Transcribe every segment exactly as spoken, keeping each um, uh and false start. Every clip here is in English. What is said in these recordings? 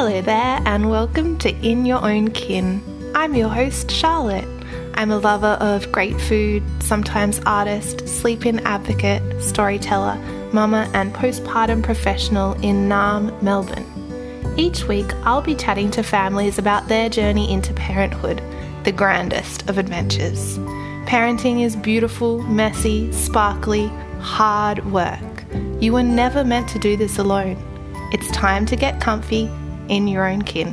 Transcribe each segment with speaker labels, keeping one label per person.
Speaker 1: Hello there and welcome to In Your Own Kin. I'm your host, Charlotte. I'm a lover of great food, sometimes artist, sleep-in advocate, storyteller, mama and postpartum professional in Naarm, Melbourne. Each week I'll be chatting to families about their journey into parenthood, the grandest of adventures. Parenting is beautiful, messy, sparkly, hard work. You were never meant to do this alone. It's time to get comfy in your own kin.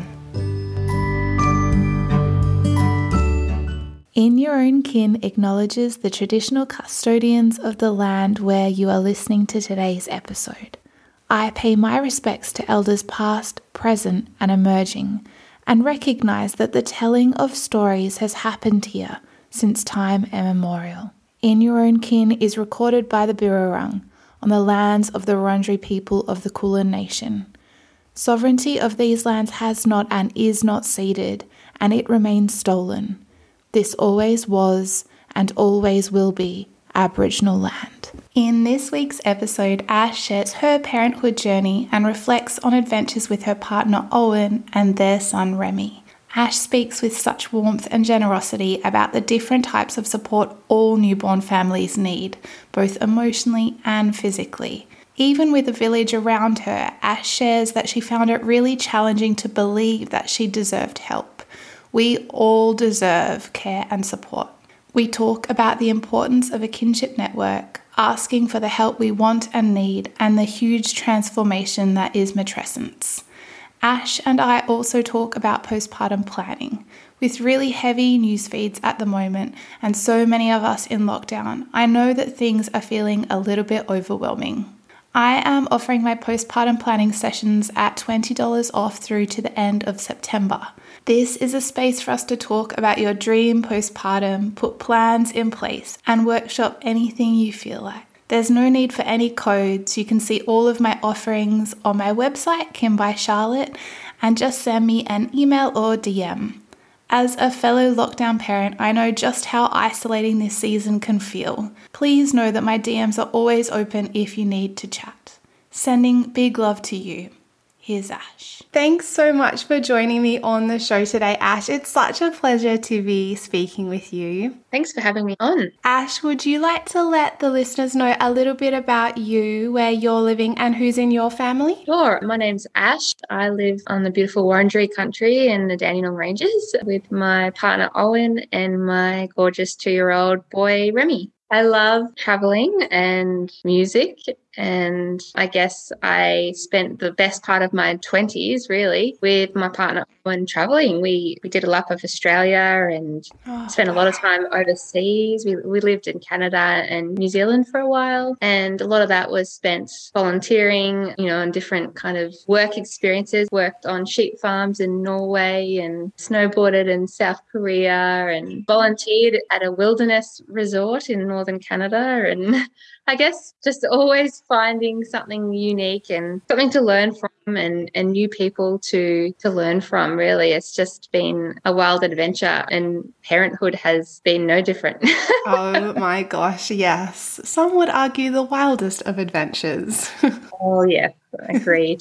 Speaker 1: In Your Own Kin acknowledges the traditional custodians of the land where you are listening to today's episode. I pay my respects to elders past, present, and emerging, and recognise that the telling of stories has happened here since time immemorial. In Your Own Kin is recorded by the Birrarung on the lands of the Wurundjeri people of the Kulin Nation. Sovereignty of these lands has not and is not ceded, and it remains stolen. This always was and always will be Aboriginal land. In this week's episode, Ash shares her parenthood journey and reflects on adventures with her partner Owen and their son Remy. Ash speaks with such warmth and generosity about the different types of support all newborn families need, both emotionally and physically. Even with a village around her, Ash shares that she found it really challenging to believe that she deserved help. We all deserve care and support. We talk about the importance of a kinship network, asking for the help we want and need, and the huge transformation that is matrescence. Ash and I also talk about postpartum planning. With really heavy news feeds at the moment and so many of us in lockdown, I know that things are feeling a little bit overwhelming. I am offering my postpartum planning sessions at twenty dollars off through to the end of September. This is a space for us to talk about your dream postpartum, put plans in place, and workshop anything you feel like. There's no need for any codes. You can see all of my offerings on my website, Kim by Charlotte, and just send me an email or D M. As a fellow lockdown parent, I know just how isolating this season can feel. Please know that my D Ms are always open if you need to chat. Sending big love to you. Here's Ash. Thanks so much for joining me on the show today, Ash. It's such a pleasure to be speaking with you.
Speaker 2: Thanks for having me on.
Speaker 1: Ash, would you like to let the listeners know a little bit about you, where you're living and who's in your family?
Speaker 2: Sure. My name's Ash. I live on the beautiful Wurundjeri country in the Dandenong Ranges with my partner Owen and my gorgeous two-year-old boy Remy. I love traveling and music, and I guess I spent the best part of my twenties really with my partner when traveling. We we did a lap of Australia and oh, spent a lot of time overseas. We we lived in Canada and New Zealand for a while, and a lot of that was spent volunteering, you know, on different kind of work experiences. Worked on sheep farms in Norway and snowboarded in South Korea and volunteered at a wilderness resort in northern Canada, and I guess just always finding something unique and something to learn from and, and new people to to learn from, really. It's just been a wild adventure, and parenthood has been no different.
Speaker 1: Oh my gosh, yes. Some would argue the wildest of adventures.
Speaker 2: Oh, yeah. Agreed.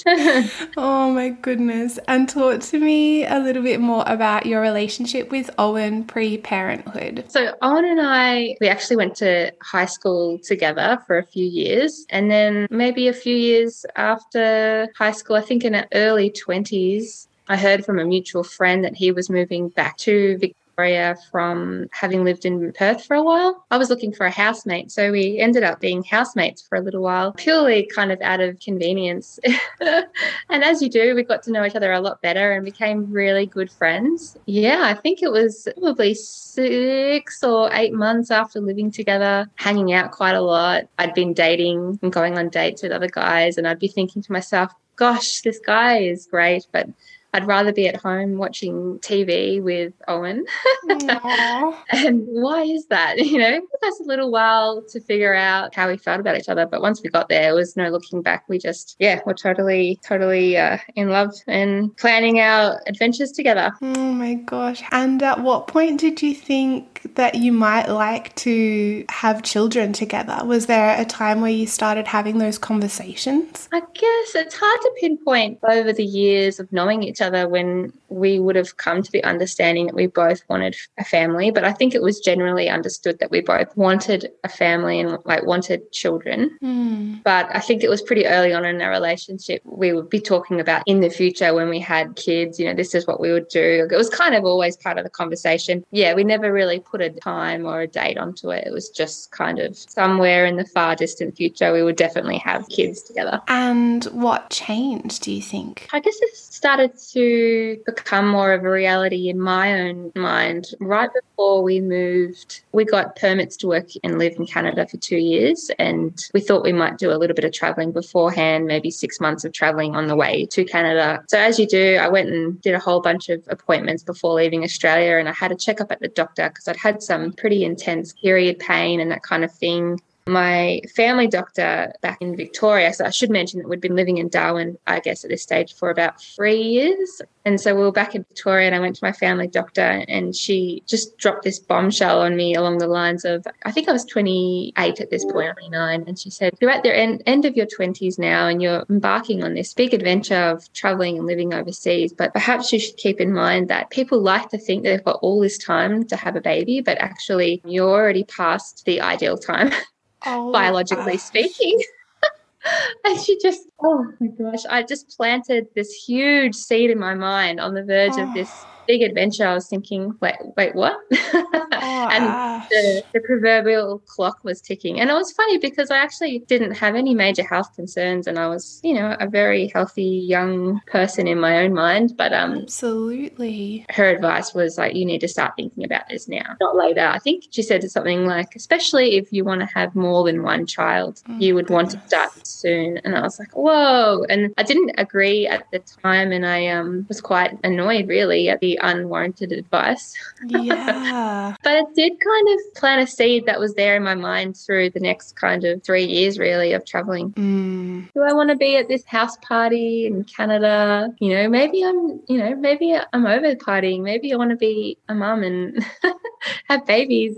Speaker 1: Oh my goodness. And talk to me a little bit more about your relationship with Owen pre-parenthood.
Speaker 2: So Owen and I, we actually went to high school together for a few years. And then maybe a few years after high school, I think in our early twenties, I heard from a mutual friend that he was moving back to Victoria from having lived in Perth for a while. I was looking for a housemate, so we ended up being housemates for a little while, purely kind of out of convenience. And as you do, we got to know each other a lot better and became really good friends. Yeah, I think it was probably six or eight months after living together, hanging out quite a lot. I'd been dating and going on dates with other guys, and I'd be thinking to myself, gosh, this guy is great, but I'd rather be at home watching T V with Owen. And why is that? You know, it took us a little while to figure out how we felt about each other. But once we got there, there was no looking back. We just, yeah, we're totally, totally uh, in love and planning our adventures together.
Speaker 3: Oh my gosh. And at what point did you think that you might like to have children together? Was there a time where you started having those conversations?
Speaker 2: I guess it's hard to pinpoint over the years of knowing each other when we would have come to the understanding that we both wanted a family. But I think it was generally understood that we both wanted a family and like wanted children.
Speaker 3: Mm.
Speaker 2: But I think it was pretty early on in our relationship. We would be talking about in the future when we had kids, you know, this is what we would do. It was kind of always part of the conversation. Yeah, we never really put a time or a date onto it. It was just kind of somewhere in the far distant future, we would definitely have kids together.
Speaker 3: And what changed, do you think?
Speaker 2: I guess it started to become more of a reality in my own mind. Right before we moved, we got permits to work and live in Canada for two years, and we thought we might do a little bit of traveling beforehand, maybe six months of traveling on the way to Canada. So as you do, I went and did a whole bunch of appointments before leaving Australia, and I had a checkup at the doctor because I'd had some pretty intense period pain and that kind of thing. My family doctor back in Victoria, so I should mention that we'd been living in Darwin, I guess, at this stage for about three years. And so we were back in Victoria and I went to my family doctor and she just dropped this bombshell on me along the lines of, I think I was twenty-eight at this point, twenty-nine. And she said, you're at the end, end of your twenties now and you're embarking on this big adventure of traveling and living overseas. But perhaps you should keep in mind that people like to think that they've got all this time to have a baby, but actually you're already past the ideal time. Oh, biologically gosh. speaking. And she just, oh my gosh, I just planted this huge seed in my mind on the verge oh. of this big adventure. I was thinking, wait, wait, what? Oh, and the, the proverbial clock was ticking. And it was funny because I actually didn't have any major health concerns and I was, you know, a very healthy young person in my own mind. But um,
Speaker 3: absolutely.
Speaker 2: Her advice was like, you need to start thinking about this now, not later. I think she said something like, especially if you want to have more than one child, oh, you would goodness. want to start soon. And I was like, whoa. And I didn't agree at the time. And I um, was quite annoyed really at the unwarranted advice.
Speaker 3: Yeah.
Speaker 2: But it did kind of plant a seed that was there in my mind through the next kind of three years really of traveling.
Speaker 3: Mm.
Speaker 2: Do I want to be at this house party in Canada? You know, maybe I'm, you know, maybe I'm over partying. Maybe I want to be a mum and have babies.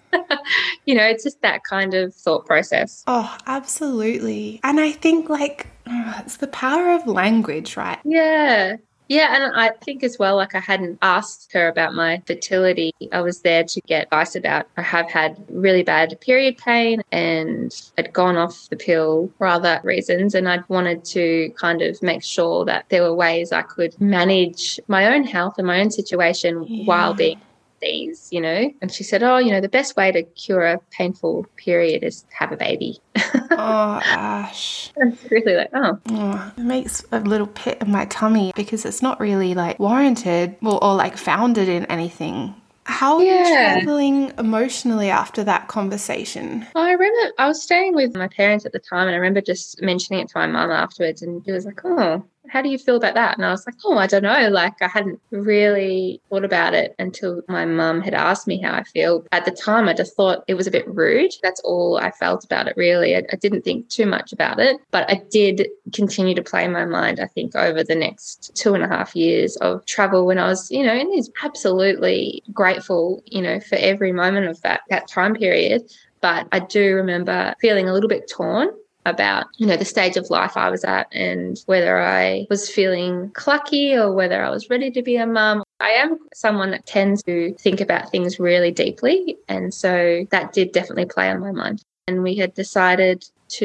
Speaker 2: You know, it's just that kind of thought process.
Speaker 3: Oh, absolutely. And I think like oh, it's the power of language, right?
Speaker 2: Yeah. Yeah, and I think as well, like I hadn't asked her about my fertility. I was there to get advice about, I have had really bad period pain and I'd gone off the pill for other reasons and I'd wanted to kind of make sure that there were ways I could manage my own health and my own situation yeah. while being these, you know. And she said, oh, you know, the best way to cure a painful period is to have a baby.
Speaker 3: Oh, Ash.
Speaker 2: It's really like, oh.
Speaker 3: oh. It makes a little pit in my tummy because it's not really like warranted or, or like founded in anything. How are yeah. you traveling emotionally after that conversation?
Speaker 2: I remember I was staying with my parents at the time and I remember just mentioning it to my mum afterwards and she was like, oh, how do you feel about that? And I was like, oh, I don't know. Like I hadn't really thought about it until my mum had asked me how I feel. At the time, I just thought it was a bit rude. That's all I felt about it, really. I, I didn't think too much about it, but I did continue to play in my mind, I think, over the next two and a half years of travel when I was, you know, and is absolutely grateful, you know, for every moment of that, that time period. But I do remember feeling a little bit torn about, you know, the stage of life I was at and whether I was feeling clucky or whether I was ready to be a mum. I am someone that tends to think about things really deeply, and so that did definitely play on my mind. And we had decided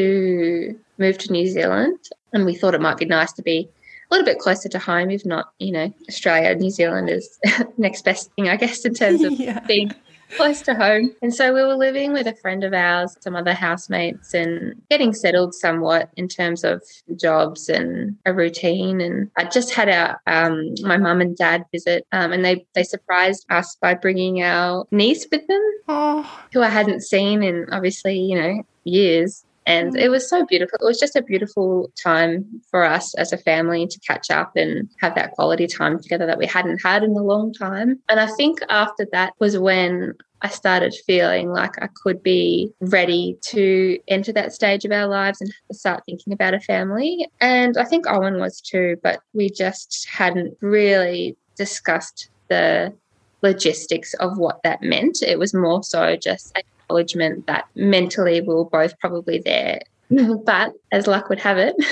Speaker 2: to move to New Zealand and we thought it might be nice to be a little bit closer to home, if not, you know, Australia. New Zealand is next best thing, I guess, in terms of yeah. being close to home. And so we were living with a friend of ours, some other housemates, and getting settled somewhat in terms of jobs and a routine. And I just had our um, my mum and dad visit, um, and they they surprised us by bringing our niece with them,
Speaker 3: oh.
Speaker 2: who I hadn't seen in obviously, you know, years. And it was so beautiful. It was just a beautiful time for us as a family to catch up and have that quality time together that we hadn't had in a long time. And I think after that was when I started feeling like I could be ready to enter that stage of our lives and start thinking about a family. And I think Owen was too, but we just hadn't really discussed the logistics of what that meant. It was more so just acknowledgement that mentally we were both probably there. But as luck would have it,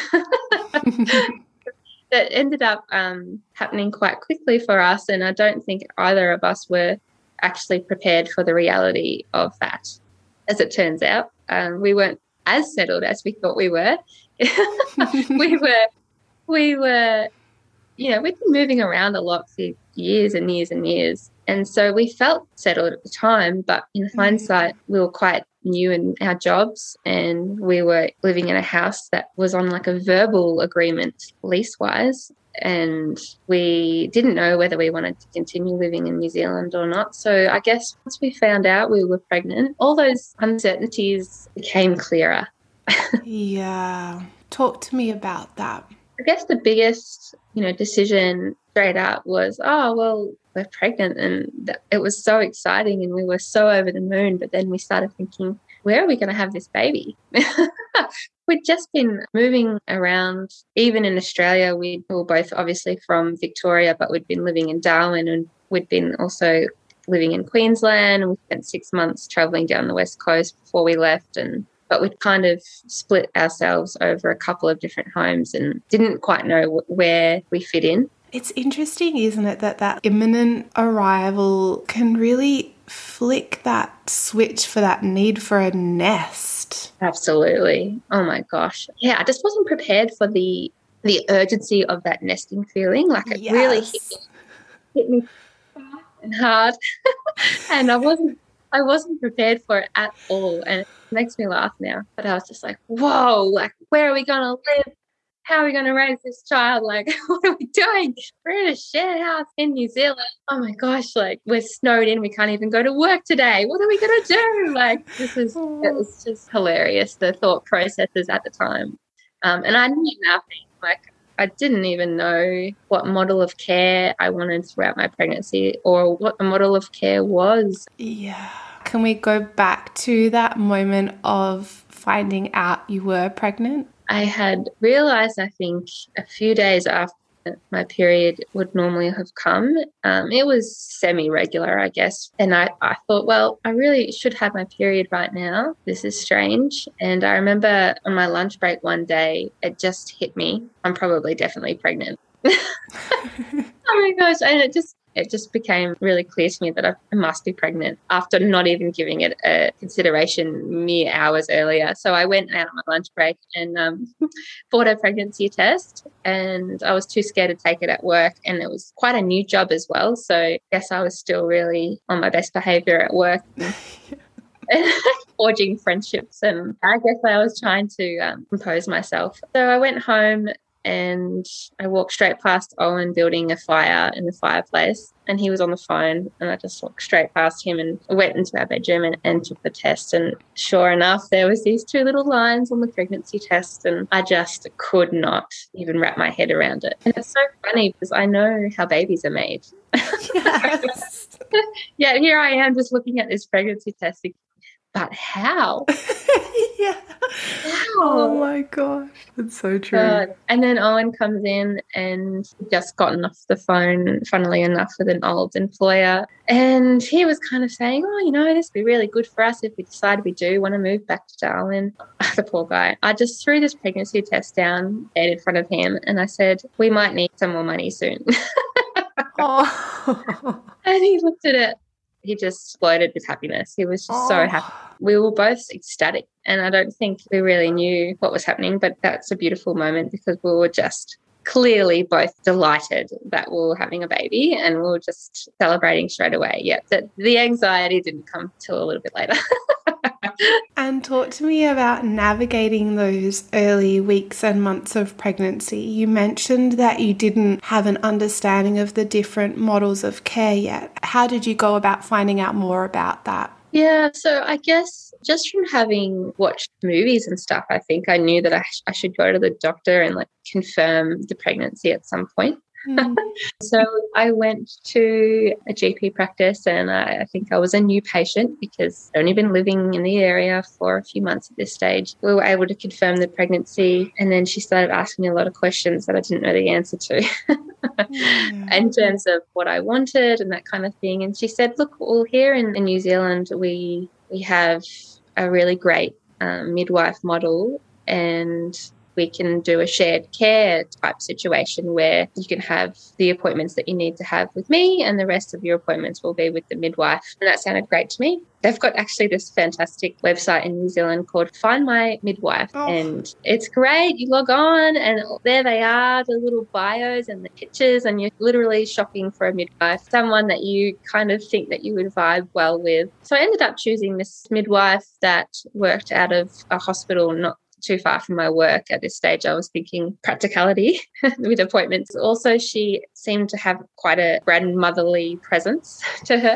Speaker 2: that ended up um, happening quite quickly for us. And I don't think either of us were actually prepared for the reality of that. As it turns out, um, we weren't as settled as we thought we were. we were, we were, you know, we'd been moving around a lot for years and years and years. And so we felt settled at the time, but in hindsight, we were quite new in our jobs and we were living in a house that was on like a verbal agreement lease-wise. And we didn't know whether we wanted to continue living in New Zealand or not. So I guess once we found out we were pregnant, all those uncertainties became clearer.
Speaker 3: Yeah. Talk to me about that.
Speaker 2: I guess the biggest, you know, decision straight up was, oh, well, we're pregnant. And th- it was so exciting and we were so over the moon. But then we started thinking, where are we going to have this baby? We'd just been moving around. Even in Australia, we were both obviously from Victoria, but we'd been living in Darwin and we'd been also living in Queensland. And we spent six months travelling down the West Coast before we left. And but we'd kind of split ourselves over a couple of different homes and didn't quite know w- where we fit in.
Speaker 3: It's interesting, isn't it, that that imminent arrival can really flick that switch for that need for a nest.
Speaker 2: Absolutely. Oh my gosh. Yeah, I just wasn't prepared for the the urgency of that nesting feeling. Like it
Speaker 3: yes.
Speaker 2: really hit me, hit me fast and hard. And I wasn't I wasn't prepared for it at all. And it makes me laugh now. But I was just like, whoa, like where are we gonna live? How are we going to raise this child? Like, what are we doing? We're in a shared house in New Zealand. Oh, my gosh, like, we're snowed in. We can't even go to work today. What are we going to do? Like, this is, it was just hilarious, the thought processes at the time. Um, and I knew nothing. Like, I didn't even know what model of care I wanted throughout my pregnancy or what the model of care was.
Speaker 3: Yeah. Can we go back to that moment of finding out you were pregnant?
Speaker 2: I had realised, I think, a few days after my period would normally have come. Um, it was semi-regular, I guess. And I, I thought, well, I really should have my period right now. This is strange. And I remember on my lunch break one day, it just hit me. I'm probably definitely pregnant. Oh, my gosh. And it just... It just became really clear to me that I must be pregnant after not even giving it a consideration mere hours earlier. So I went out on my lunch break and um, bought a pregnancy test, and I was too scared to take it at work, and it was quite a new job as well. So I guess I was still really on my best behaviour at work. Forging friendships, and I guess I was trying to um, compose myself. So I went home and I walked straight past Owen building a fire in the fireplace, and he was on the phone, and I just walked straight past him and went into our bedroom and, and took the test. And sure enough, there was these two little lines on the pregnancy test, and I just could not even wrap my head around it. And it's so funny because I know how babies are made. Yes. Yeah, here I am just looking at this pregnancy test, but how?
Speaker 3: Yeah.
Speaker 2: How?
Speaker 3: Oh my gosh, that's so true.
Speaker 2: Uh, and then Owen comes in and just gotten off the phone, funnily enough, with an old employer. And he was kind of saying, oh, you know, this would be really good for us if we decide we do want to move back to Darwin. The poor guy. I just threw this pregnancy test down dead in front of him and I said, we might need some more money soon. Oh. And he looked at it. He just exploded with happiness. He was just oh. so happy. We were both ecstatic, and I don't think we really knew what was happening, but that's a beautiful moment because we were just clearly both delighted that we were having a baby, and we were just celebrating straight away. Yeah, the, the anxiety didn't come till a little bit later.
Speaker 3: And talk to me about navigating those early weeks and months of pregnancy. You mentioned that you didn't have an understanding of the different models of care yet. How did you go about finding out more about that?
Speaker 2: Yeah, so I guess just from having watched movies and stuff, I think I knew that I, sh- I should go to the doctor and like confirm the pregnancy at some point.
Speaker 3: Mm.
Speaker 2: So I went to a G P practice, and I, I think I was a new patient because I'd only been living in the area for a few months at this stage. We were able to confirm the pregnancy, and then she started asking me a lot of questions that I didn't know the answer to
Speaker 3: Yeah.
Speaker 2: in terms of what I wanted and that kind of thing. And she said, look, well, here in, in New Zealand, we, we have a really great um, midwife model, and we can do a shared care type situation where you can have the appointments that you need to have with me and the rest of your appointments will be with the midwife. And that sounded great to me. They've got actually this fantastic website in New Zealand called Find My Midwife.
Speaker 3: Oh.
Speaker 2: And it's great. You log on and there they are, the little bios and the pictures, and you're literally shopping for a midwife, someone that you kind of think that you would vibe well with. So I ended up choosing this midwife that worked out of a hospital not too far from my work. At this stage, I was thinking practicality with appointments. Also, she seemed to have quite a grandmotherly presence to her.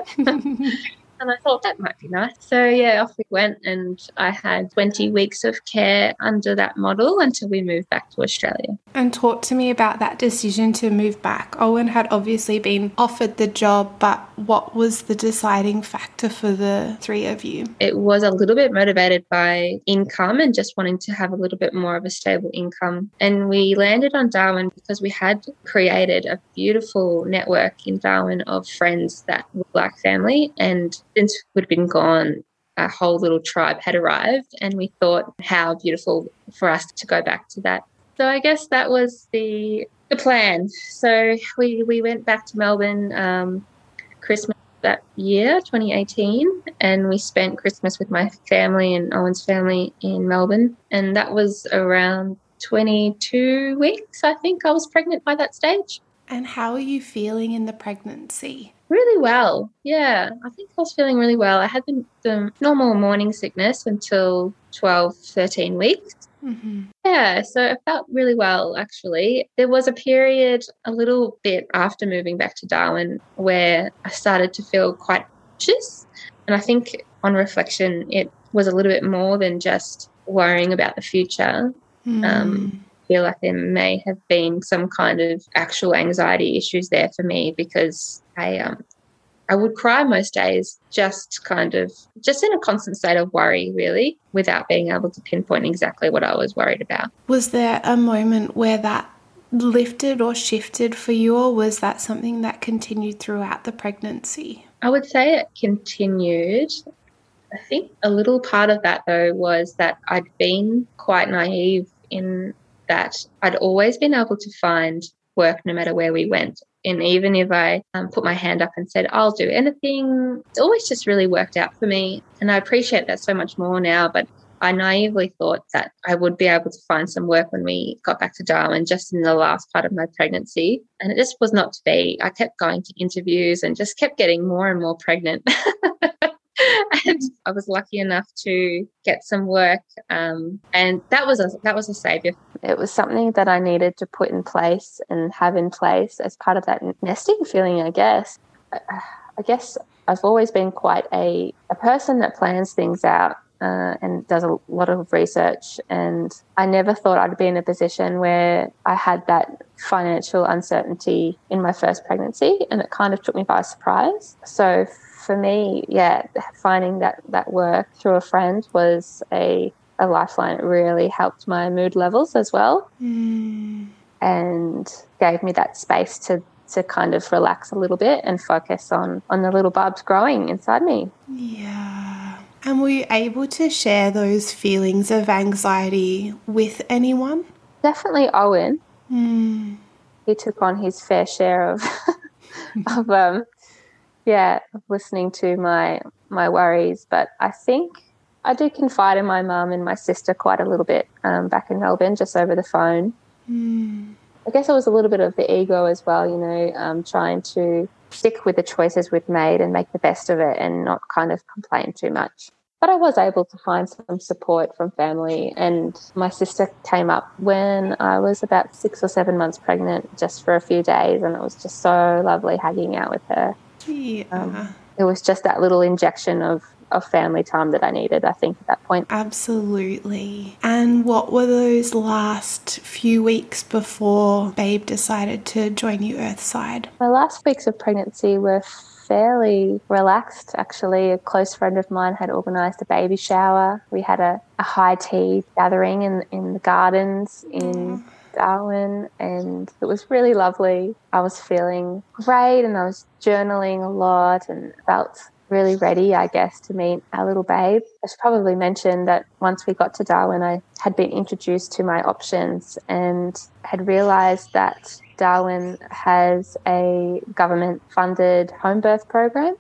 Speaker 2: And I thought that might be nice. So, yeah, off we went, and I had twenty weeks of care under that model until we moved back to Australia.
Speaker 3: And talk to me about that decision to move back. Owen had obviously been offered the job, but what was the deciding factor for the three of you?
Speaker 2: It was a little bit motivated by income and just wanting to have a little bit more of a stable income. And we landed on Darwin because we had created a beautiful network in Darwin of friends that were like family, and since we'd been gone, a whole little tribe had arrived, and we thought how beautiful for us to go back to that. So I guess that was the the plan. So we, we went back to Melbourne um, Christmas that year, twenty eighteen, and we spent Christmas with my family and Owen's family in Melbourne, and that was around twenty-two weeks, I think I was pregnant by that stage.
Speaker 3: And how are you feeling in the pregnancy?
Speaker 2: Really well. Yeah, I think I was feeling really well. I had the, the normal morning sickness until twelve, thirteen weeks.
Speaker 3: Mm-hmm.
Speaker 2: Yeah, so I felt really well, actually. There was a period a little bit after moving back to Darwin where I started to feel quite anxious. And I think on reflection, it was a little bit more than just worrying about the future.
Speaker 3: Mm.
Speaker 2: Um, I feel like there may have been some kind of actual anxiety issues there for me, because I um I would cry most days, just kind of just in a constant state of worry, really, without being able to pinpoint exactly what I was worried about.
Speaker 3: Was there a moment where that lifted or shifted for you, or was that something that continued throughout the pregnancy?
Speaker 2: I would say it continued. I think a little part of that, though, was that I'd been quite naive in that I'd always been able to find work no matter where we went. And even if I um, put my hand up and said, I'll do anything, it's always just really worked out for me. And I appreciate that so much more now. But I naively thought that I would be able to find some work when we got back to Darwin, just in the last part of my pregnancy. And it just was not to be. I kept going to interviews and just kept getting more and more pregnant. And I was lucky enough to get some work, um, and that was a that was a saviour. It was something that I needed to put in place and have in place as part of that nesting feeling, I guess. I, I guess I've always been quite a, a person that plans things out uh, and does a lot of research, and I never thought I'd be in a position where I had that financial uncertainty in my first pregnancy, and it kind of took me by surprise. So for me, yeah, finding that, that work through a friend was a, a lifeline. It really helped my mood levels as well,
Speaker 3: Mm.
Speaker 2: and gave me that space to, to kind of relax a little bit and focus on, on the little bubs growing inside me.
Speaker 3: Yeah. And were you able to share those feelings of anxiety with anyone?
Speaker 2: Definitely Owen.
Speaker 3: Mm.
Speaker 2: He took on his fair share of, of um, yeah, of listening to my my worries. But I think I do confide in my mum and my sister quite a little bit um, back in Melbourne, just over the phone.
Speaker 3: Mm.
Speaker 2: I guess it was a little bit of the ego as well, you know, um, trying to stick with the choices we'd made and make the best of it and not kind of complain too much. But I was able to find some support from family, and my sister came up when I was about six or seven months pregnant, just for a few days, and it was just so lovely hanging out with her.
Speaker 3: Yeah.
Speaker 2: Um, it was just that little injection of, of family time that I needed, I think, at that point.
Speaker 3: Absolutely. And what were those last few weeks before Babe decided to join you Earthside?
Speaker 2: My last weeks of pregnancy were fairly relaxed, actually. A close friend of mine had organised a baby shower. We had a, a high tea gathering in, in the gardens in... Mm. Darwin, and it was really lovely. I was feeling great and I was journaling a lot and felt really ready, I guess, to meet our little babe. I should probably mention that once we got to Darwin, I had been introduced to my options and had realised that Darwin has a government-funded home birth program.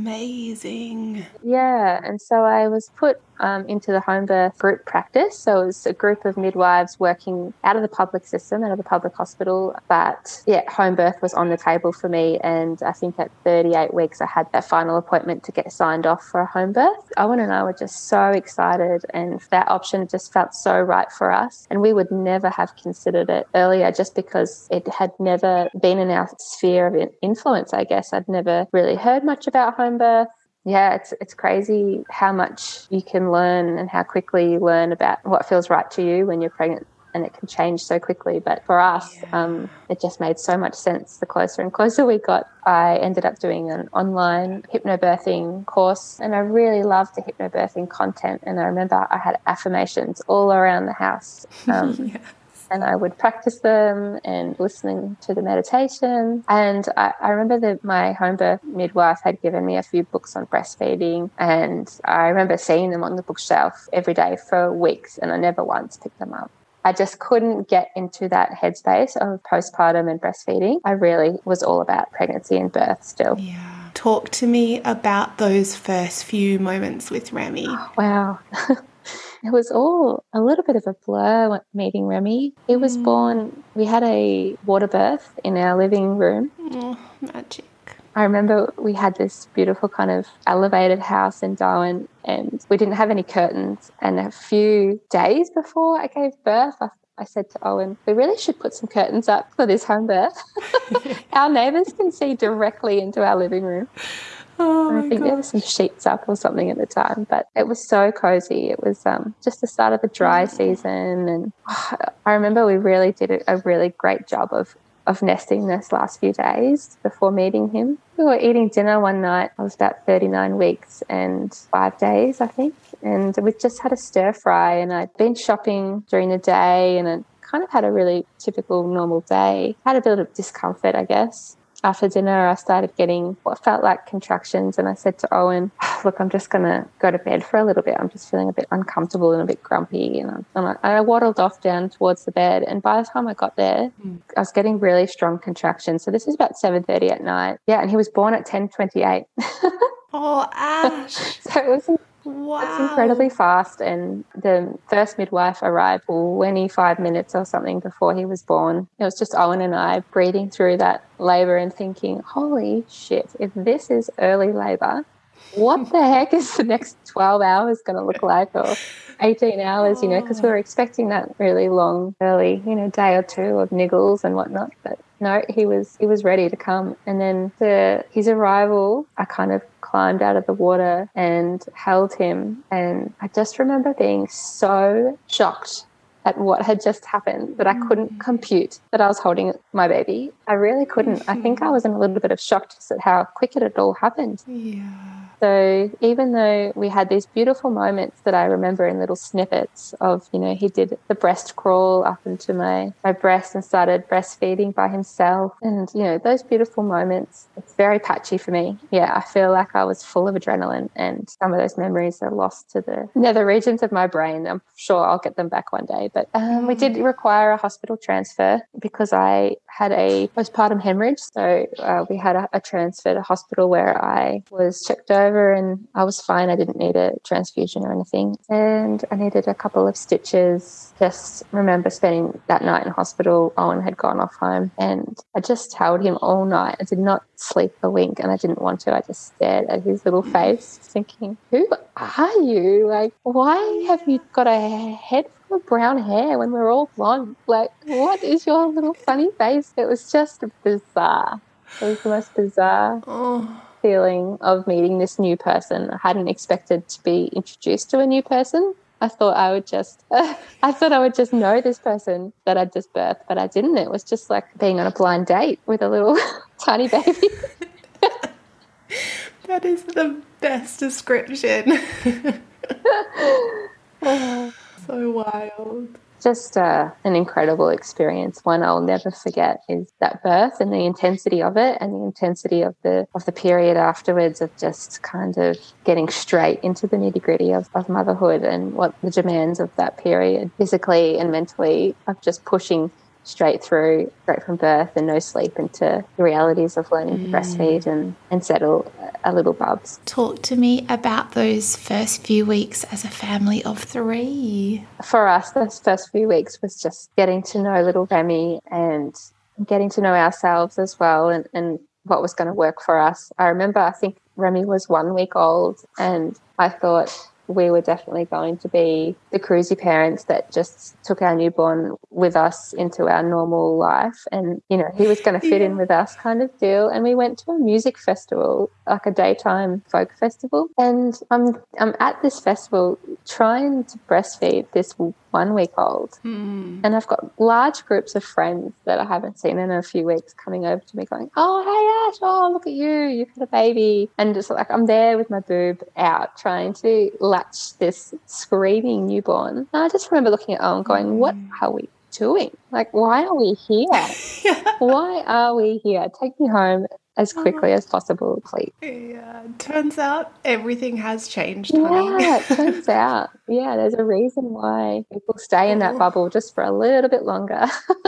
Speaker 3: Amazing.
Speaker 2: Yeah, and so I was put um, into the home birth group practice. So it was a group of midwives working out of the public system, out of the public hospital. But yeah, home birth was on the table for me. And I think at thirty-eight weeks, I had that final appointment to get signed off for a home birth. Owen and I were just so excited, and that option just felt so right for us. And we would never have considered it earlier just because it had never been in our sphere of influence, I guess. I'd never really heard much about home birth. Yeah, it's it's crazy how much you can learn and how quickly you learn about what feels right to you when you're pregnant, and it can change so quickly. But for us, yeah. um, it just made so much sense. The closer and closer we got, I ended up doing an online hypnobirthing course, and I really loved the hypnobirthing content. And I remember I had affirmations all around the house. Um, yeah. And I would practice them and listening to the meditation. And I, I remember that my home birth midwife had given me a few books on breastfeeding, and I remember seeing them on the bookshelf every day for weeks, and I never once picked them up. I just couldn't get into that headspace of postpartum and breastfeeding. I really was all about pregnancy and birth still.
Speaker 3: Yeah. Talk to me about those first few moments with Remy.
Speaker 2: Oh, wow. It was all a little bit of a blur meeting Remy. He was mm. born, we had a water birth in our living room.
Speaker 3: Oh, magic.
Speaker 2: I remember we had this beautiful kind of elevated house in Darwin, and we didn't have any curtains. And a few days before I gave birth, I, I said to Owen, we really should put some curtains up for this home birth. Our neighbours can see directly into our living room.
Speaker 3: Oh
Speaker 2: I think
Speaker 3: God.
Speaker 2: There were some sheets up or something at the time, but it was so cozy. It was um, just the start of the dry season, and oh, I remember we really did a, a really great job of, of nesting this last few days before meeting him. We were eating dinner one night. I was about thirty-nine weeks and five days, I think, and we just had a stir fry, and I'd been shopping during the day, and I kind of had a really typical normal day. Had a bit of discomfort, I guess. After dinner, I started getting what felt like contractions, and I said to Owen, look, I'm just going to go to bed for a little bit. I'm just feeling a bit uncomfortable and a bit grumpy. And I, I waddled off down towards the bed, and by the time I got there, mm. I was getting really strong contractions. So this is about seven thirty at night. Yeah, and he was born at ten twenty-eight.
Speaker 3: Oh, Ash.
Speaker 2: So it was... Wow. It's incredibly fast, and the first midwife arrived twenty-five minutes or something before he was born. It was just Owen and I breathing through that labour and thinking, holy shit, if this is early labour, what the heck is the next twelve hours going to look like, or eighteen hours, you know, because we were expecting that really long, early, you know, day or two of niggles and whatnot. But no, he was he was ready to come. And then the his arrival, I kind of climbed out of the water and held him. And I just remember being so shocked at what had just happened that I couldn't compute that I was holding my baby. I really couldn't. I think I was in a little bit of shock just at how quick it had all happened.
Speaker 3: Yeah.
Speaker 2: So even though we had these beautiful moments that I remember in little snippets of, you know, he did the breast crawl up into my, my breast and started breastfeeding by himself. And, you know, those beautiful moments, it's very patchy for me. Yeah, I feel like I was full of adrenaline, and some of those memories are lost to the nether regions of my brain. I'm sure I'll get them back one day. But um, we did require a hospital transfer because I had a postpartum hemorrhage. So uh, we had a, a transfer to hospital where I was checked over and I was fine. I didn't need a transfusion or anything. And I needed a couple of stitches. Just remember spending that night in hospital. Owen had gone off home, and I just held him all night. I did not sleep a wink, and I didn't want to. I just stared at his little face thinking, who are you? Like, why have you got a head full of brown hair when we're all blonde? Like, what is your little funny face? It was just bizarre. It was the most bizarre.
Speaker 3: Oh.
Speaker 2: feeling of meeting this new person. I hadn't expected to be introduced to a new person. I thought I would just, uh, I thought I would just know this person that I'd just birthed, but I didn't. It was just like being on a blind date with a little tiny baby.
Speaker 3: That is the best description. Oh, so wild.
Speaker 2: Just uh, an incredible experience. One I'll never forget is that birth and the intensity of it, and the intensity of the of the period afterwards, of just kind of getting straight into the nitty gritty of, of motherhood and what the demands of that period, physically and mentally, of just pushing straight through, straight from birth and no sleep, into the realities of learning mm. to breastfeed and, and settle a little bubs.
Speaker 1: Talk to me about those first few weeks as a family of three.
Speaker 2: For us, those first few weeks was just getting to know little Remy and getting to know ourselves as well, and, and what was going to work for us. I remember, I think Remy was one week old, and I thought we were definitely going to be the cruisy parents that just took our newborn with us into our normal life. And, you know, he was going to fit yeah. in with us kind of deal. And we went to a music festival, like a daytime folk festival. And I'm, I'm at this festival trying to breastfeed this one week old. Mm. And I've got large groups of friends that I haven't seen in a few weeks coming over to me going, oh, hey, Ash, oh, look at you, you've got a baby. And just like I'm there with my boob out trying to latch this screaming newborn. And I just remember looking at Owen going, mm. what are we doing? Like, why are we here? yeah. Why are we here? Take me home as quickly as possible, please.
Speaker 3: Yeah, turns out everything has changed, honey.
Speaker 2: Yeah, it turns out. Yeah, there's a reason why people stay in that bubble just for a little bit longer.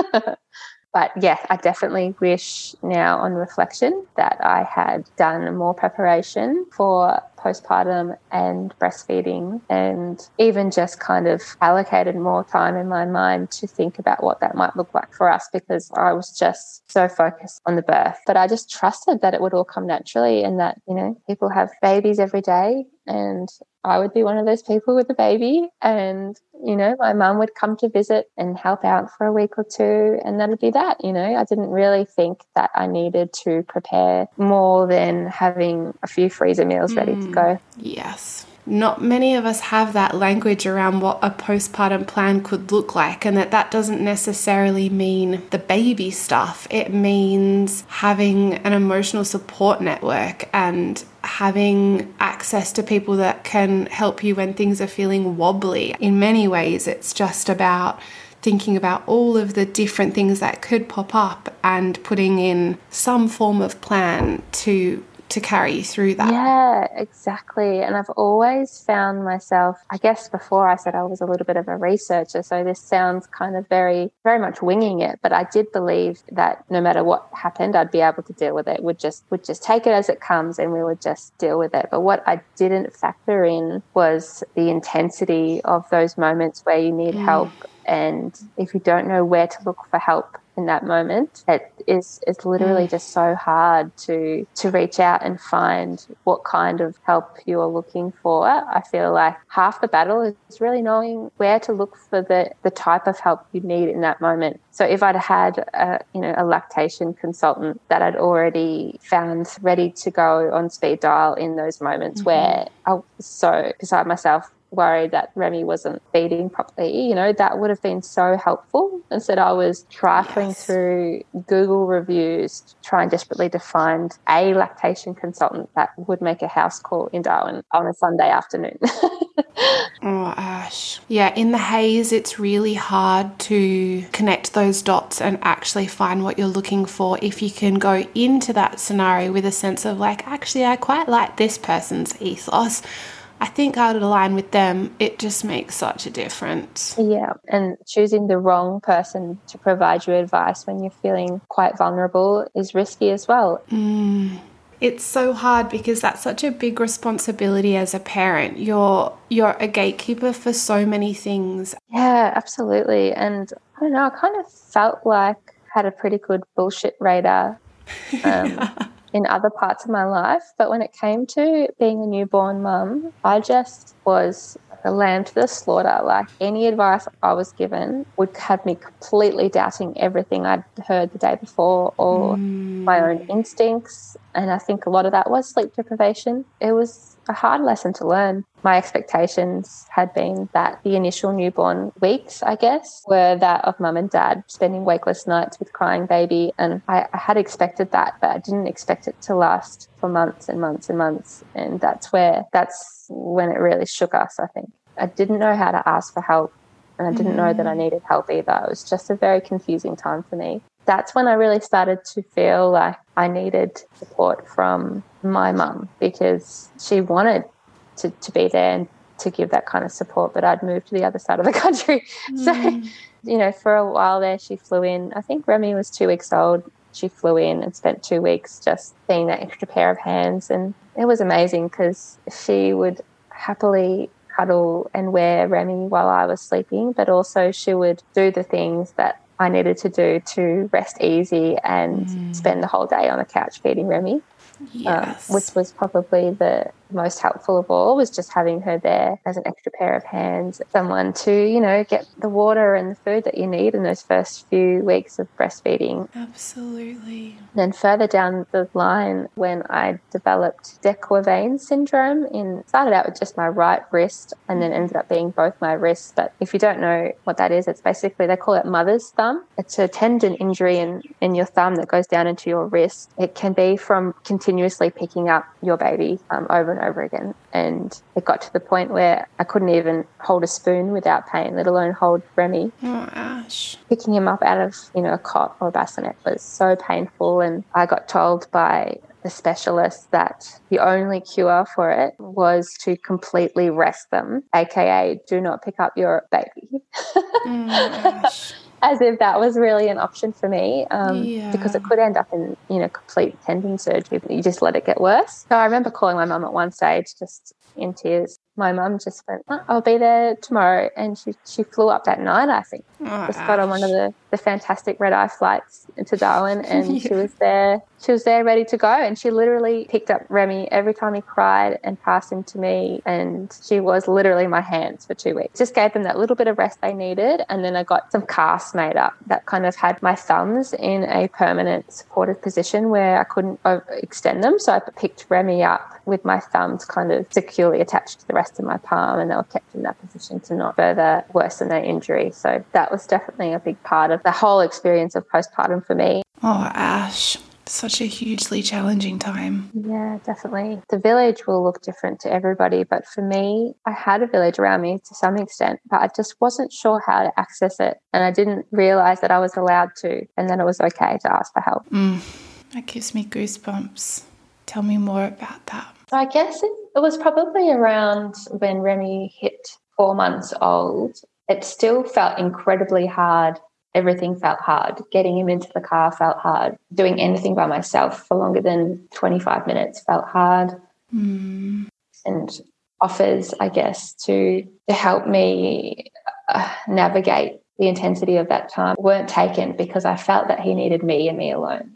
Speaker 2: But, yeah, I definitely wish now on reflection that I had done more preparation for postpartum and breastfeeding, and even just kind of allocated more time in my mind to think about what that might look like for us, because I was just so focused on the birth. But I just trusted that it would all come naturally, and that, you know, people have babies every day, and I would be one of those people with a baby, and, you know, my mum would come to visit and help out for a week or two, and that'd be that. You know, I didn't really think that I needed to prepare more than having a few freezer meals ready mm. to go.
Speaker 3: Yes. Not many of us have that language around what a postpartum plan could look like, and that that doesn't necessarily mean the baby stuff. It means having an emotional support network and having access to people that can help you when things are feeling wobbly. In many ways, it's just about thinking about all of the different things that could pop up and putting in some form of plan to to carry you through that.
Speaker 2: Yeah, exactly. And I've always found myself, I guess before I said I was a little bit of a researcher, so this sounds kind of very, very much winging it, but I did believe that no matter what happened, I'd be able to deal with it. Would just would just take it as it comes, and we would just deal with it. But what I didn't factor in was the intensity of those moments where you need mm. help. And if you don't know where to look for help in that moment, it is it's literally mm. just so hard to to reach out and find what kind of help you're looking for. I feel like half the battle is really knowing where to look for the, the type of help you need in that moment. So if I'd had a, you know, a lactation consultant that I'd already found ready to go on speed dial in those moments mm-hmm. where I was so beside myself, worried that Remy wasn't feeding properly, you know, that would have been so helpful. Instead, I was trifling yes. through Google reviews, trying desperately to find a lactation consultant that would make a house call in Darwin on a Sunday afternoon.
Speaker 3: Oh, Ash. Yeah, in the haze, it's really hard to connect those dots and actually find what you're looking for if you can go into that scenario with a sense of like, actually, I quite like this person's ethos. I think I would align with them. It just makes such a difference.
Speaker 2: Yeah, and choosing the wrong person to provide you advice when you're feeling quite vulnerable is risky as well.
Speaker 3: Mm. It's so hard because that's such a big responsibility as a parent. You're you're a gatekeeper for so many things.
Speaker 2: Yeah, absolutely. And I don't know, I kind of felt like I had a pretty good bullshit radar. Um, yeah. in other parts of my life. But when it came to being a newborn mum, I just was a lamb to the slaughter. Like any advice I was given would have me completely doubting everything I'd heard the day before, or mm. my own instincts. And I think a lot of that was sleep deprivation. It was a hard lesson to learn. My expectations had been that the initial newborn weeks, I guess, were that of mum and dad spending wakeless nights with crying baby. And I, I had expected that, but I didn't expect it to last for months and months and months. And that's where, that's when it really shook us, I think. I didn't know how to ask for help, and I didn't mm. know that I needed help either. It was just a very confusing time for me. That's when I really started to feel like I needed support from my mum, because she wanted to, to be there and to give that kind of support, but I'd moved to the other side of the country. Mm. So, you know, for a while there, she flew in. I think Remy was two weeks old. She flew in and spent two weeks just being that extra pair of hands. And it was amazing because she would happily cuddle and wear Remy while I was sleeping, but also she would do the things that I needed to do to rest easy and mm. spend the whole day on the couch feeding Remy.
Speaker 3: Yes.
Speaker 2: Um, which was probably the most helpful of all, was just having her there as an extra pair of hands, someone to, you know, get the water and the food that you need in those first few weeks of breastfeeding.
Speaker 3: Absolutely.
Speaker 2: Then further down the line, when I developed de Quervain syndrome, in started out with just my right wrist and then ended up being both my wrists. But if you don't know what that is, it's basically, they call it mother's thumb. It's a tendon injury in, in your thumb that goes down into your wrist. It can be from continuously picking up your baby um, over and over again. And it got to the point where I couldn't even hold a spoon without pain, let alone hold Remy.
Speaker 3: Oh, Ash.
Speaker 2: Picking him up out of, you know, a cot or a bassinet was so painful. And I got told by the specialist that the only cure for it was to completely rest them, aka do not pick up your baby.
Speaker 3: Oh, gosh.
Speaker 2: As if that was really an option for me, um,
Speaker 3: yeah.
Speaker 2: because it could end up in, you know, complete tendon surgery, but you just let it get worse. So I remember calling my mum at one stage just in tears. My mum just went, oh, I'll be there tomorrow. And she, she flew up that night, I think.
Speaker 3: Oh,
Speaker 2: just got on one of the, the fantastic red-eye flights into Darwin, and yeah. she was there. She was there ready to go, and she literally picked up Remy every time he cried and passed him to me, and she was literally my hands for two weeks. Just gave them that little bit of rest they needed, and then I got some casts made up that kind of had my thumbs in a permanent supported position where I couldn't over- extend them. So I picked Remy up with my thumbs kind of securely attached to the rest of my palm, and they were kept in that position to not further worsen their injury. So that was definitely a big part of the whole experience of postpartum for me.
Speaker 3: Oh, Ash, such a hugely challenging time.
Speaker 2: Yeah, definitely. The village will look different to everybody, but for me, I had a village around me to some extent, but I just wasn't sure how to access it, and I didn't realise that I was allowed to, and then it was okay to ask for help.
Speaker 3: Mm, that gives me goosebumps. Tell me more about that.
Speaker 2: So I guess it, it was probably around when Remy hit four months old. It still felt incredibly hard. Everything felt hard. Getting him into the car felt hard. Doing anything by myself for longer than twenty-five minutes felt hard.
Speaker 3: Mm.
Speaker 2: And offers, I guess, to, to help me uh, navigate the intensity of that time weren't taken, because I felt that he needed me and me alone.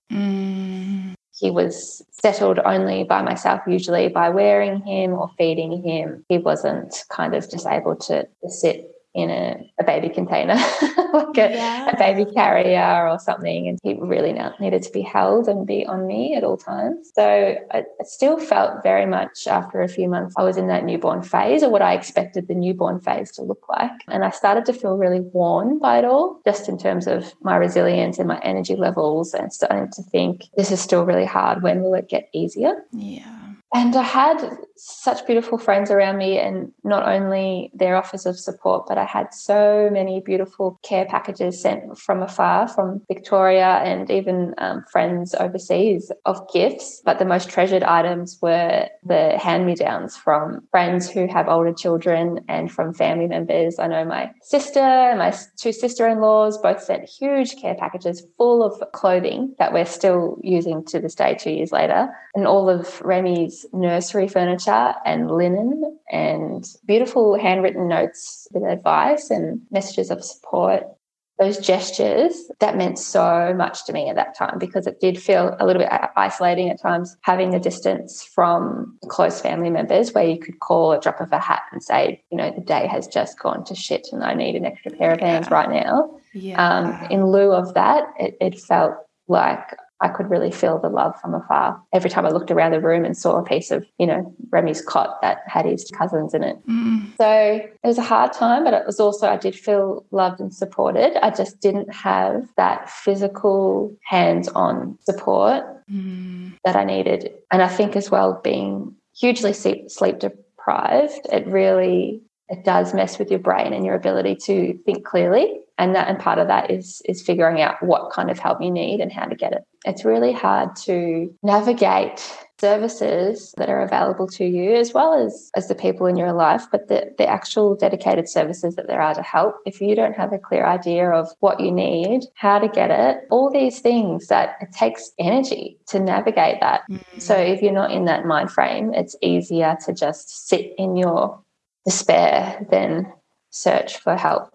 Speaker 3: Mm.
Speaker 2: He was settled only by myself, usually by wearing him or feeding him. He wasn't kind of just able to, to sit in a, a baby container, like a,
Speaker 3: yeah.
Speaker 2: a baby carrier or something. And he really now needed to be held and be on me at all times. So I, I still felt very much after a few months I was in that newborn phase, or what I expected the newborn phase to look like. And I started to feel really worn by it all, just in terms of my resilience and my energy levels, and starting to think this is still really hard. When will it get easier?
Speaker 3: Yeah.
Speaker 2: And I had such beautiful friends around me, and not only their offers of support, but I had so many beautiful care packages sent from afar, from Victoria, and even um, friends overseas, of gifts. But the most treasured items were the hand-me-downs from friends who have older children and from family members. I know my sister and my two sister-in-laws both sent huge care packages full of clothing that we're still using to this day, two years later, and all of Remy's nursery furniture and linen, and beautiful handwritten notes with advice and messages of support. Those gestures, that meant so much to me at that time, because it did feel a little bit isolating at times, having a distance from close family members where you could call a drop of a hat and say, you know, the day has just gone to shit and I need an extra pair of hands right now.
Speaker 3: Yeah.
Speaker 2: Um, in lieu of that, it, it felt like I could really feel the love from afar. Every time I looked around the room and saw a piece of, you know, Remy's cot that had his cousins in it.
Speaker 3: Mm.
Speaker 2: So it was a hard time, but it was also, I did feel loved and supported. I just didn't have that physical hands-on support
Speaker 3: Mm.
Speaker 2: that I needed. And I think as well, being hugely sleep, sleep deprived, it really, it does mess with your brain and your ability to think clearly. And that, and part of that is is figuring out what kind of help you need and how to get it. It's really hard to navigate services that are available to you, as well as, as the people in your life, but the, the actual dedicated services that there are to help. If you don't have a clear idea of what you need, how to get it, all these things, that it takes energy to navigate that. Mm-hmm. So if you're not in that mind frame, it's easier to just sit in your despair than search for help.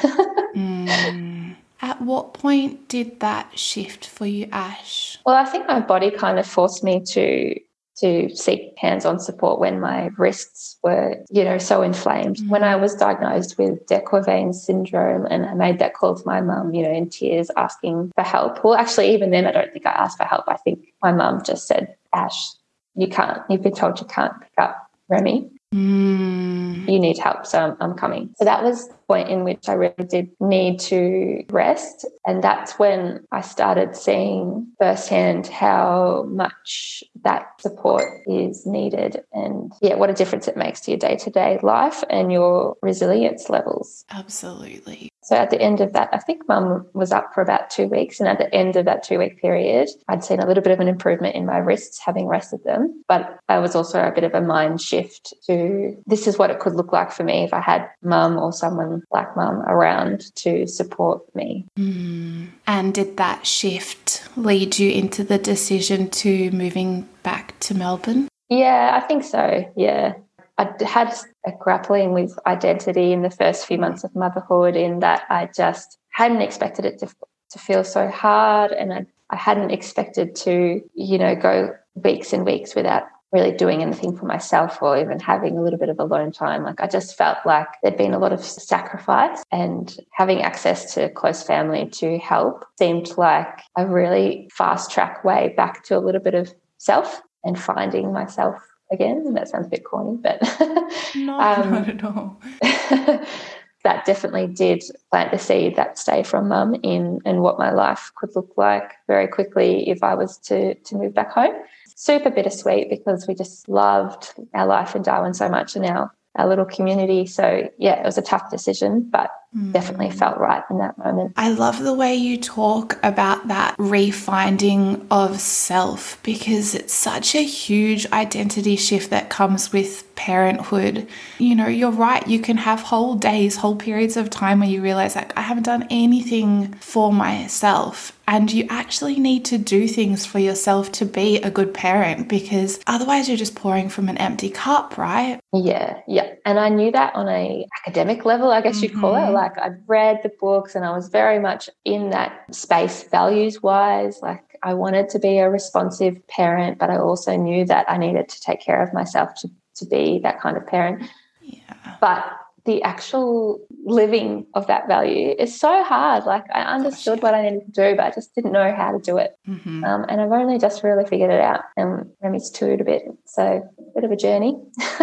Speaker 3: Mm. At what point did that shift for you, Ash?
Speaker 2: Well, I think my body kind of forced me to to seek hands-on support when my wrists were, you know, so inflamed. Mm. When I was diagnosed with de Quervain syndrome, and I made that call to my mum, you know, in tears, asking for help. Well, actually, even then, I don't think I asked for help. I think my mum just said, Ash, you can't, you've been told you can't pick up Remy.
Speaker 3: Mm.
Speaker 2: You need help, so I'm, I'm coming. So that was the point in which I really did need to rest. And that's when I started seeing firsthand how much that support is needed, and yeah, what a difference it makes to your day-to-day life and your resilience levels.
Speaker 3: Absolutely.
Speaker 2: So at the end of that, I think Mum was up for about two weeks. And at the end of that two-week period, I'd seen a little bit of an improvement in my wrists, having rested them. But I was also a bit of a mind shift to this is what it could look like for me if I had Mum or someone like Mum around to support me.
Speaker 3: Mm. And did that shift lead you into the decision to moving back to Melbourne?
Speaker 2: Yeah, I think so, yeah. I had a grappling with identity in the first few months of motherhood, in that I just hadn't expected it to to feel so hard, and I, I hadn't expected to, you know, go weeks and weeks without really doing anything for myself or even having a little bit of alone time. Like, I just felt like there'd been a lot of sacrifice, and having access to close family to help seemed like a really fast track way back to a little bit of self and finding myself again. And that sounds a bit corny, but
Speaker 3: no,
Speaker 2: um,
Speaker 3: not at all.
Speaker 2: That definitely did plant the seed that stay from Mum in and what my life could look like very quickly if I was to to move back home. Super bittersweet, because we just loved our life in Darwin so much and our, our little community. So, yeah, it was a tough decision, but mm. definitely felt right in that moment.
Speaker 3: I love the way you talk about that refinding of self, because it's such a huge identity shift that comes with parenthood. You know, you're right. You can have whole days, whole periods of time where you realize, like, I haven't done anything for myself. And you actually need to do things for yourself to be a good parent, because otherwise you're just pouring from an empty cup, right?
Speaker 2: Yeah, yeah. And I knew that on a academic level, I guess mm-hmm. you'd call it. Like, I'd read the books and I was very much in that space values-wise. Like, I wanted to be a responsive parent, but I also knew that I needed to take care of myself to, to be that kind of parent.
Speaker 3: Yeah.
Speaker 2: But the actual living of that value is so hard. Like, I understood Gosh, yeah. what I needed to do, but I just didn't know how to do it.
Speaker 3: Mm-hmm.
Speaker 2: Um, and I've only just really figured it out. And Remy's toured a bit, so a bit of a journey.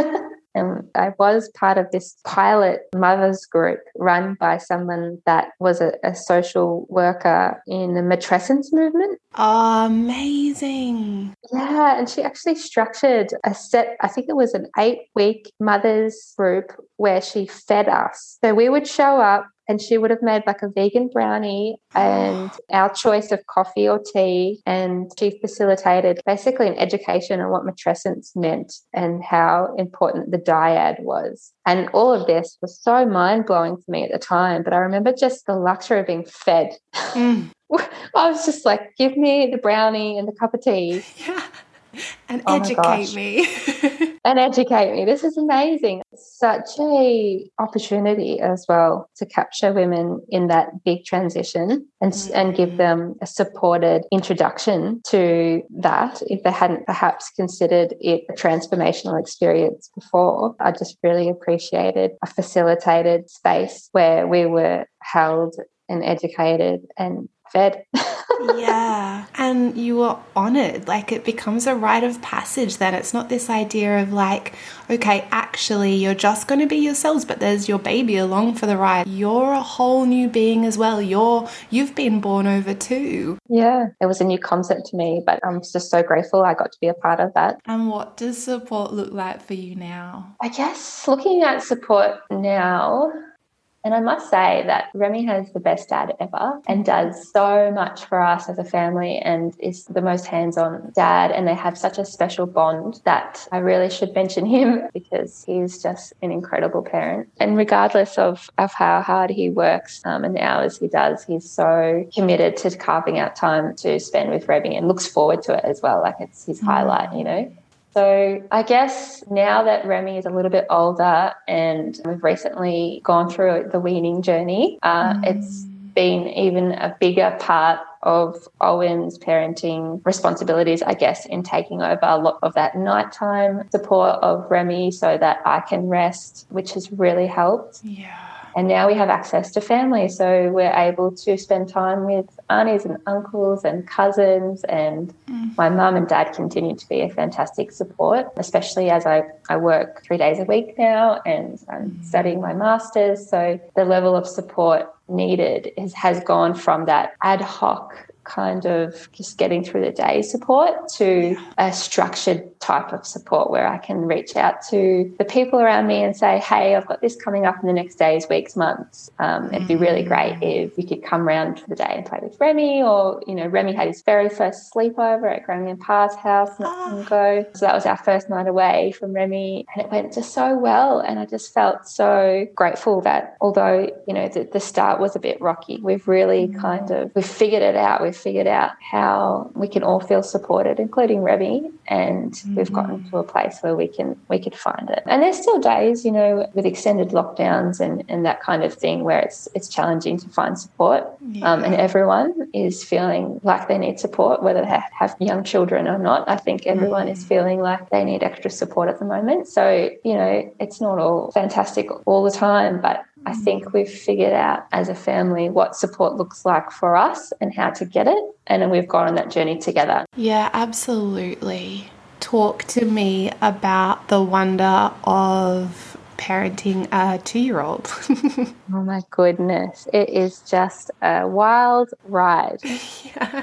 Speaker 2: And I was part of this pilot mothers group run by someone that was a, a social worker in the matrescence movement.
Speaker 3: Oh, amazing.
Speaker 2: Yeah, and she actually structured a set, I think it was an eight-week mothers group where she fed us. So we would show up and she would have made like a vegan brownie and our choice of coffee or tea, and she facilitated basically an education on what matrescence meant and how important the dyad was. And all of this was so mind-blowing for me at the time, but I remember just the luxury of being fed.
Speaker 3: Mm.
Speaker 2: I was just like, give me the brownie and the cup of tea.
Speaker 3: Yeah. And
Speaker 2: oh
Speaker 3: educate me.
Speaker 2: And educate me. This is amazing. Such a opportunity as well to capture women in that big transition and, mm-hmm. and give them a supported introduction to that if they hadn't perhaps considered it a transformational experience before. I just really appreciated a facilitated space where we were held and educated and fed.
Speaker 3: Yeah. And you were honoured. Like, it becomes a rite of passage then. It's not this idea of like, okay, actually you're just going to be yourselves, but there's your baby along for the ride. You're a whole new being as well. You're, you've been born over too.
Speaker 2: Yeah, it was a new concept to me, but I'm just so grateful I got to be a part of that.
Speaker 3: And what does support look like for you now?
Speaker 2: I guess looking at support now, and I must say that Remy has the best dad ever and does so much for us as a family and is the most hands-on dad, and they have such a special bond that I really should mention him because he's just an incredible parent. And regardless of, of how hard he works um, and the hours he does, he's so committed to carving out time to spend with Remy and looks forward to it as well. Like, it's his highlight, you know. So I guess now that Remy is a little bit older and we've recently gone through the weaning journey, uh, mm. it's been even a bigger part of Owen's parenting responsibilities, I guess, in taking over a lot of that nighttime support of Remy so that I can rest, which has really helped.
Speaker 3: Yeah.
Speaker 2: And now we have access to family, so we're able to spend time with aunties and uncles and cousins, and mm. my mum and dad continue to be a fantastic support, especially as I, I work three days a week now and I'm mm. studying my master's. So the level of support needed is, has gone from that ad hoc kind of just getting through the day support to yeah. a structured type of support where I can reach out to the people around me and say, hey, I've got this coming up in the next days, weeks, months. Um, mm. It'd be really great if you could come round for the day and play with Remy, or, you know, Remy had his very first sleepover at Granny and Pa's house not oh. long ago. So that was our first night away from Remy, and it went just so well. And I just felt so grateful that although, you know, the, the start was a bit rocky, we've really mm. kind of, we've figured it out. We've figured out how we can all feel supported, including Remy, and mm-hmm. we've gotten to a place where we can we could find it. And there's still days, you know, with extended lockdowns and, and that kind of thing where it's it's challenging to find support, yeah. um, and everyone is feeling like they need support, whether they have young children or not. I think everyone mm-hmm. is feeling like they need extra support at the moment. So, you know, it's not all fantastic all the time, but I think we've figured out as a family what support looks like for us and how to get it, and then we've gone on that journey together.
Speaker 3: Yeah, absolutely. Talk to me about the wonder of parenting a two-year-old.
Speaker 2: Oh my goodness, it is just a wild ride.
Speaker 3: Yeah.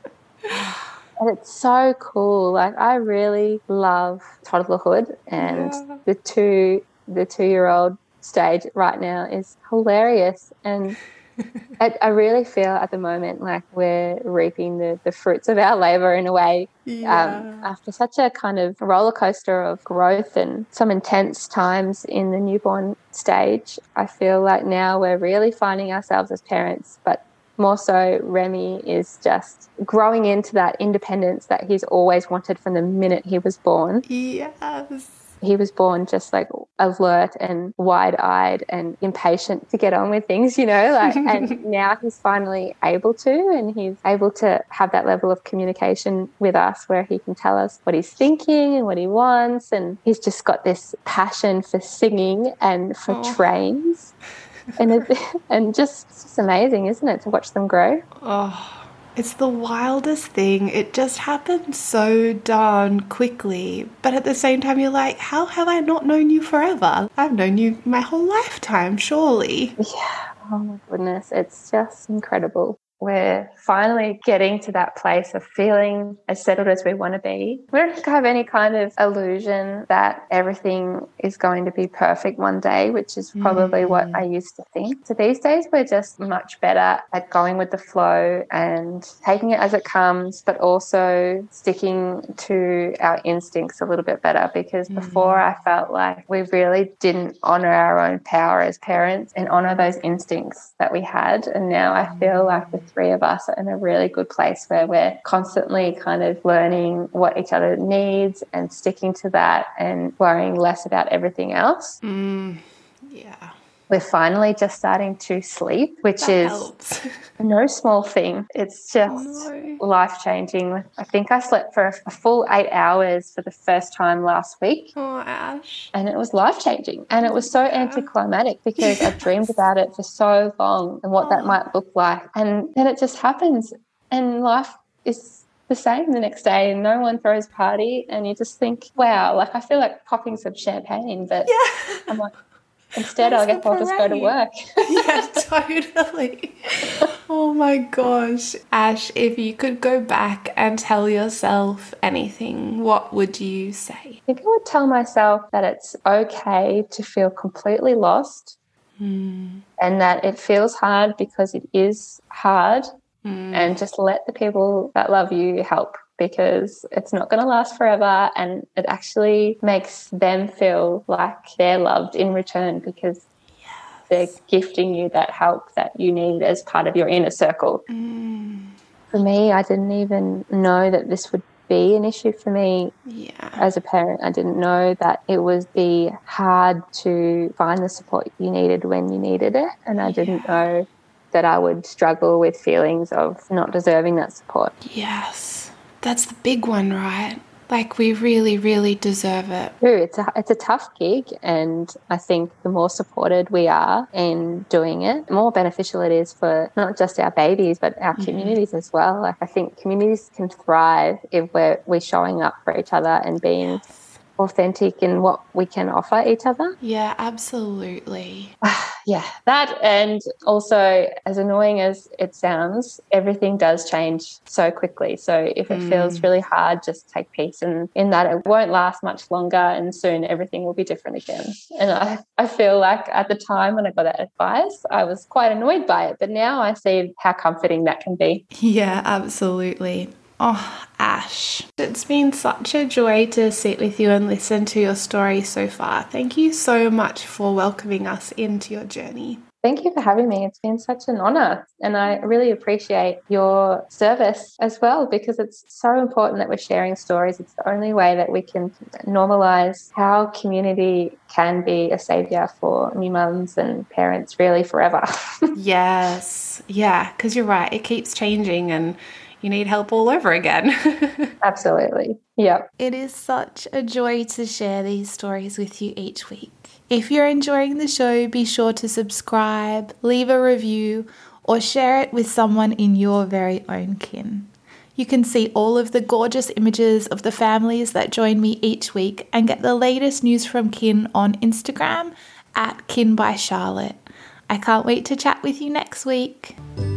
Speaker 2: And it's so cool. Like, I really love toddlerhood, and yeah. the two the two-year-old stage right now is hilarious, and I, I really feel at the moment like we're reaping the, the fruits of our labour in a way.
Speaker 3: Yeah.
Speaker 2: Um, after such a kind of roller coaster of growth and some intense times in the newborn stage, I feel like now we're really finding ourselves as parents, but more so Remy is just growing into that independence that he's always wanted from the minute he was born.
Speaker 3: Yes.
Speaker 2: He was born just like alert and wide-eyed and impatient to get on with things, you know, like, and now he's finally able to, and he's able to have that level of communication with us where he can tell us what he's thinking and what he wants. And he's just got this passion for singing and for oh. trains. And it, and just, it's just amazing, isn't it, to watch them grow?
Speaker 3: Oh. It's the wildest thing. It just happened so darn quickly. But at the same time, you're like, how have I not known you forever? I've known you my whole lifetime, surely.
Speaker 2: Yeah. Oh, my goodness. It's just incredible. We're finally getting to that place of feeling as settled as we want to be. We don't have any kind of illusion that everything is going to be perfect one day, which is probably mm. what I used to think. So these days we're just much better at going with the flow and taking it as it comes, but also sticking to our instincts a little bit better, because mm. before I felt like we really didn't honour our own power as parents and honour those instincts that we had. And now I feel like the three of us are in a really good place where we're constantly kind of learning what each other needs and sticking to that and worrying less about everything else.
Speaker 3: Mm, yeah.
Speaker 2: We're finally just starting to sleep, which
Speaker 3: that
Speaker 2: is
Speaker 3: helps.
Speaker 2: No small thing. It's just
Speaker 3: no.
Speaker 2: life-changing. I think I slept for a, a full eight hours for the first time last week.
Speaker 3: Oh, Ash.
Speaker 2: And it was life-changing. And it was so
Speaker 3: yeah.
Speaker 2: anticlimactic because
Speaker 3: yes.
Speaker 2: I dreamed about it for so long and what
Speaker 3: oh.
Speaker 2: that might look like. And then it just happens. and life is the same the next day, and no one throws a party, and you just think, wow, like I feel like popping some champagne, but
Speaker 3: Yeah.
Speaker 2: I'm like, instead I guess I'll just go to work.
Speaker 3: Yeah, totally. Oh my gosh. Ash, if you could go back and tell yourself anything, what would you say?
Speaker 2: I think I would tell myself that it's okay to feel completely lost,
Speaker 3: mm.
Speaker 2: and that it feels hard because it is hard.
Speaker 3: Mm.
Speaker 2: And just let the people that love you help, because it's not going to last forever, and it actually makes them feel like they're loved in return, because yes. they're gifting you that help that you need as part of your inner circle.
Speaker 3: Mm.
Speaker 2: For me, I didn't even know that this would be an issue for me
Speaker 3: yeah.
Speaker 2: as a parent. I didn't know that it would be hard to find the support you needed when you needed it, and I didn't
Speaker 3: yeah.
Speaker 2: know that I would struggle with feelings of not deserving that support.
Speaker 3: Yes. That's the big one, right? Like we really, really deserve it.
Speaker 2: True. It's a, it's a tough gig, and I think the more supported we are in doing it, the more beneficial it is for not just our babies, but our mm-hmm. communities as well. Like I think communities can thrive if we're, we're showing up for each other and being yes. authentic in what we can offer each other.
Speaker 3: Yeah, absolutely.
Speaker 2: Yeah, that, and also, as annoying as it sounds, everything does change so quickly. So if it mm. feels really hard, just take peace in, in that it won't last much longer, and soon everything will be different again. And I, I feel like at the time when I got that advice, I was quite annoyed by it, but now I see how comforting that can be.
Speaker 3: Yeah, absolutely. Oh, Ash, it's been such a joy to sit with you and listen to your story so far. Thank you so much for welcoming us into your journey.
Speaker 2: Thank you for having me. It's been such an honour, and I really appreciate your service as well, because it's so important that we're sharing stories. It's the only way that we can normalise how community can be a saviour for new mums and parents really forever.
Speaker 3: Yes. Yeah, because you're right. It keeps changing, and you need help all over again.
Speaker 2: Absolutely. Yep.
Speaker 1: It is such a joy to share these stories with you each week. If you're enjoying the show, be sure to subscribe, leave a review, or share it with someone in your very own kin. You can see all of the gorgeous images of the families that join me each week and get the latest news from kin on Instagram at Kin by Charlotte. I can't wait to chat with you next week.